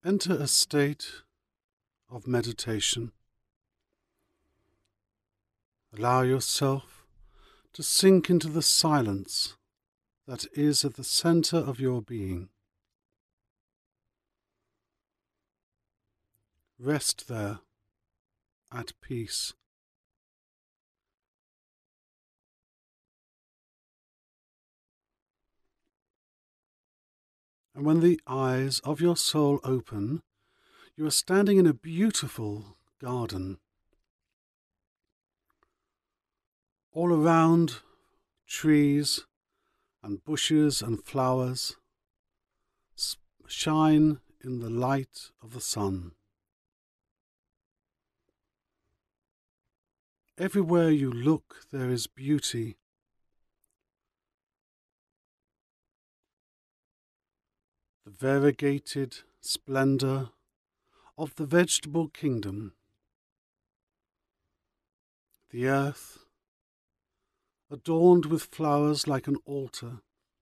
Enter a state of meditation. Allow yourself to sink into the silence that is at the center of your being. Rest there, at peace. And when the eyes of your soul open, you are standing in a beautiful garden. All around, trees and bushes and flowers shine in the light of the sun. Everywhere you look, there is beauty. The variegated splendor of the vegetable kingdom. The earth, adorned with flowers like an altar.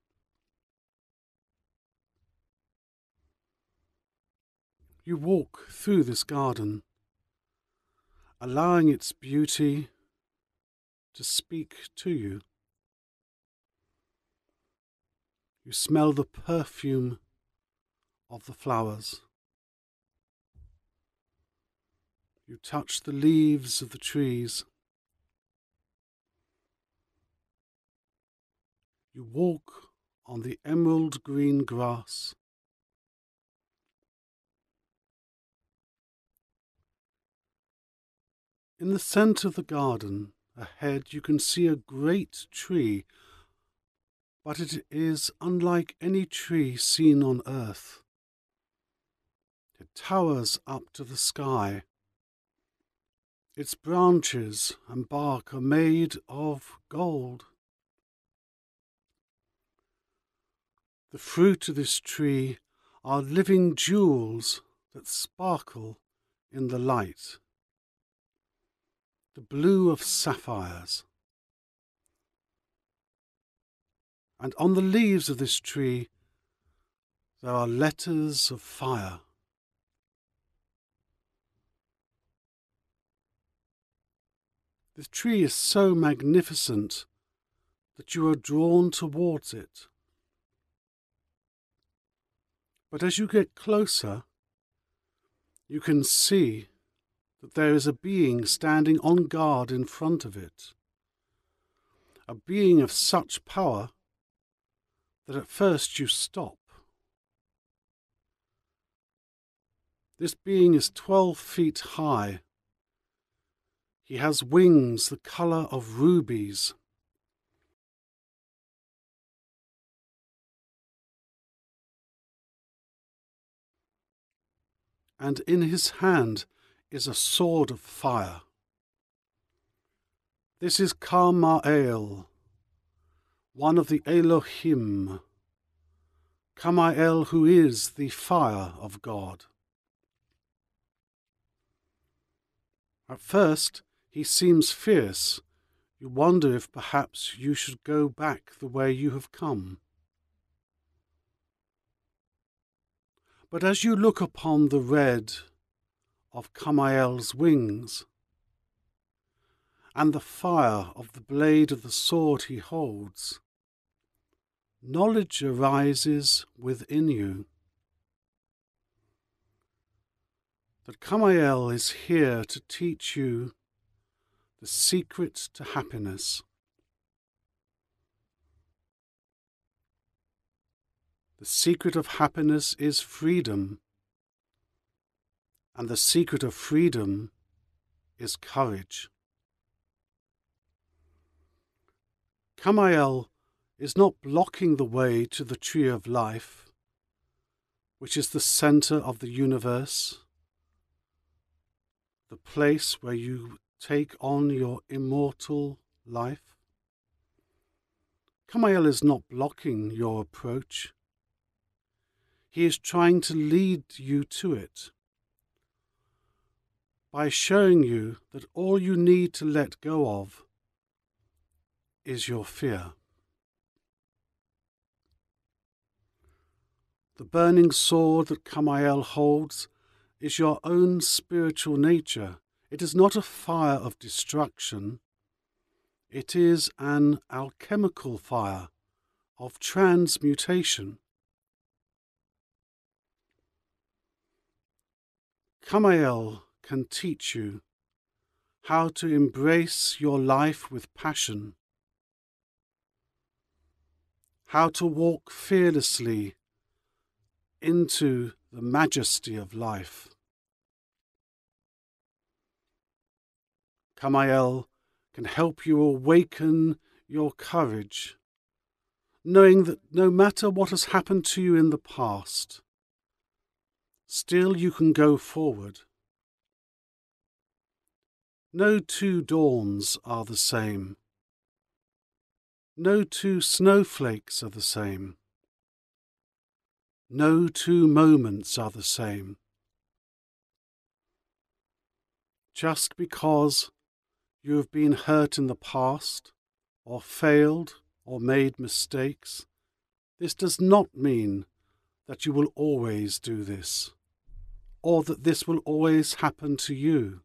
You walk through this garden, allowing its beauty to speak to you. You smell the perfume of the flowers. You touch the leaves of the trees. You walk on the emerald green grass. In the centre of the garden, ahead, you can see a great tree, but it is unlike any tree seen on earth. It towers up to the sky. Its branches and bark are made of gold. The fruit of this tree are living jewels that sparkle in the light. The blue of sapphires. And on the leaves of this tree there are letters of fire. The tree is so magnificent that you are drawn towards it. But as you get closer, you can see that there is a being standing on guard in front of it. A being of such power that at first you stop. This being is 12 feet high. He has wings the colour of rubies. And in his hand is a sword of fire. This is Kamael, one of the Elohim, Kamael, who is the fire of God. At first, he seems fierce. You wonder if perhaps you should go back the way you have come. But as you look upon the red of Kamael's wings, and the fire of the blade of the sword he holds, knowledge arises within you that Kamael is here to teach you the secret to happiness. The secret of happiness is freedom, and the secret of freedom is courage. Kamael is not blocking the way to the tree of life, which is the center of the universe, the place where you take on your immortal life. Kamael is not blocking your approach. He is trying to lead you to it by showing you that all you need to let go of is your fear. The burning sword that Kamael holds is your own spiritual nature. It is not a fire of destruction. It is an alchemical fire of transmutation. Kamael can teach you how to embrace your life with passion, how to walk fearlessly into the majesty of life. Kamael can help you awaken your courage, knowing that no matter what has happened to you in the past, still you can go forward. No two dawns are the same. No two snowflakes are the same. No two moments are the same. Just because you have been hurt in the past, or failed, or made mistakes, this does not mean that you will always do this, or that this will always happen to you.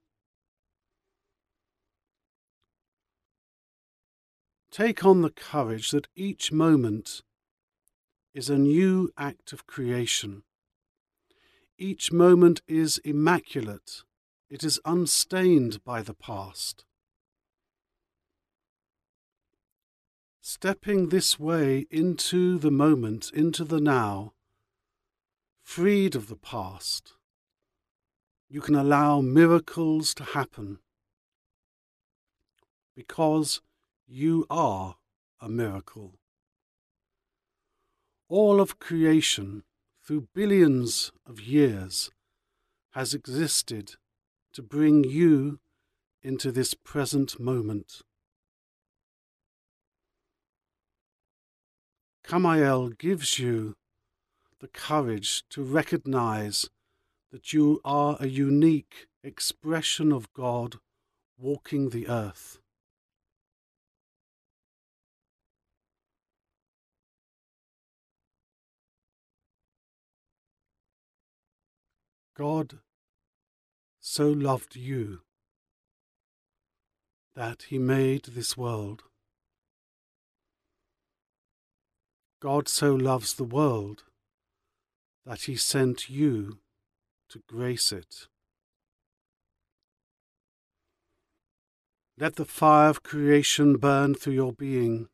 Take on the courage that each moment is a new act of creation. Each moment is immaculate. It is unstained by the past. Stepping this way into the moment, into the now, freed of the past, you can allow miracles to happen, because you are a miracle. All of creation, through billions of years, has existed to bring you into this present moment. Kamael gives you the courage to recognize that you are a unique expression of God walking the earth. God so loved you that he made this world. God so loves the world that he sent you to grace it. Let the fire of creation burn through your being.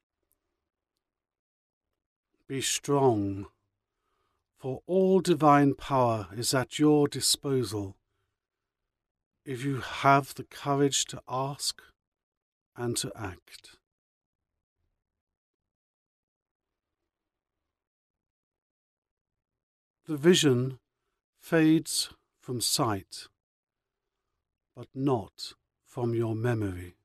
Be strong, for all divine power is at your disposal if you have the courage to ask and to act. The vision fades from sight, but not from your memory.